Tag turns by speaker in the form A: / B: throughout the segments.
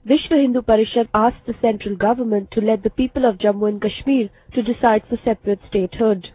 A: Vishwa Hindu Parishad asked the central government to let the people of Jammu and Kashmir to decide for separate statehood.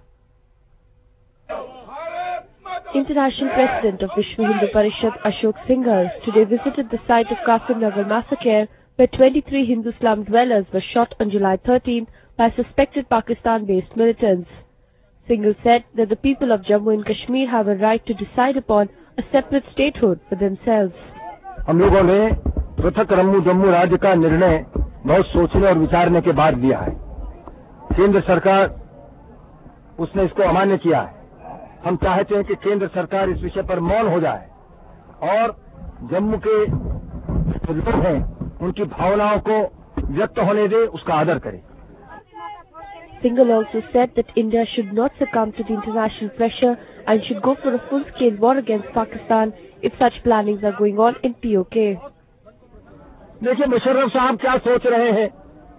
A: International President of Vishwa Hindu Parishad Ashok Singhal today visited the site of Qasim Nagar massacre, where 23 Hindu slum dwellers were shot on July 13 by suspected Pakistan-based militants. Singhal said that the people of Jammu and Kashmir have a right to decide upon a separate statehood for themselves.
B: हम लोगों ने पृथक जम्मू राज्य का निर्णय बहुत सोचने और विचारने के बाद लिया है। केंद्र सरकार उसने इसको अमान्य किया है। हम चाहते हैं कि केंद्र सरकार इस विषय पर मौन हो जाए और जम्मू के जो लोग हैं उनकी भावनाओं को व्यक्त होने दे, उसका आदर करे।
A: Singhal also said that India should not succumb to the international pressure and should go for a full-scale war against Pakistan if such plannings are going on in POK.
B: देखिए मुशर्रफ साहब क्या सोच रहे हैं।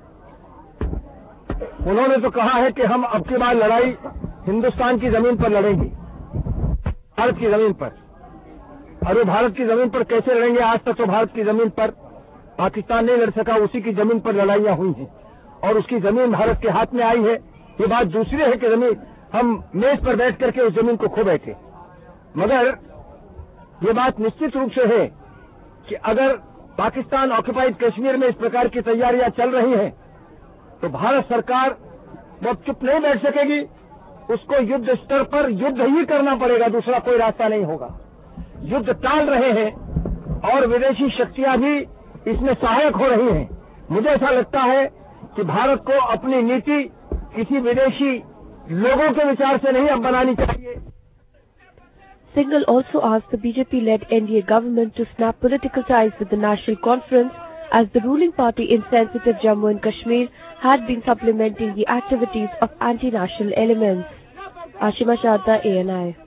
B: उन्होंने तो कहा है कि हम अब की बार लड़ाई हिंदुस्तान की जमीन पर लड़ेंगे, भारत की जमीन पर। और वो भारत की जमीन पर कैसे लड़ेंगे? आज तक तो भारत की जमीन पर पाकिस्तान नहीं लड़ सका, उसी की जमीन पर लड़ाइयां हुई हैं और उसकी जमीन भारत के हाथ में आई है। ये बात दूसरी है कि जमीन हम मेज पर बैठ करके उस जमीन को खो बैठे। मगर ये बात निश्चित रूप से है कि अगर पाकिस्तान ऑक्युपाइड कश्मीर में इस प्रकार की तैयारियां चल रही हैं तो भारत सरकार वो चुप नहीं बैठ सकेगी। उसको युद्ध स्तर पर युद्ध ही करना पड़ेगा, दूसरा कोई रास्ता नहीं होगा। युद्ध टाल रहे हैं और विदेशी शक्तियां भी इसमें सहायक हो रही हैं। मुझे ऐसा लगता है कि भारत को अपनी नीति किसी विदेशी लोगों के विचार से नहीं अब बनानी चाहिए।
A: Singhal also asked the BJP-led NDA government to snap political ties with the National Conference, as the ruling party in sensitive Jammu and Kashmir had been supplementing the activities of anti-national elements. Ashima Sharda, ANI.